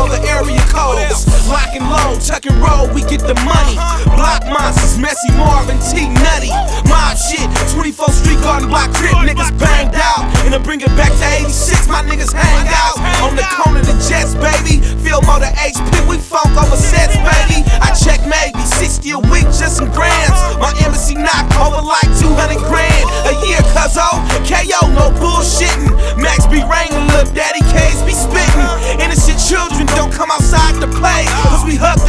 know the area codes. Lock and load, tuck and roll, we get the money. Block monsters, Messy Marvin, T Nutty. Mob shit, 24th Street Garden Block Crip, niggas banged out. And to bring it back to 86, my niggas hang out. On the corner, the Jets, baby. Feel more than HP, we funk over sets, baby. I check maybe 60 a week, just some grams. My embassy knock over like 200 grand a year, cuzzo. KO, no bullshitting. Max be raining, little daddy K's be spitting. Innocent children don't come outside to play, cause we hug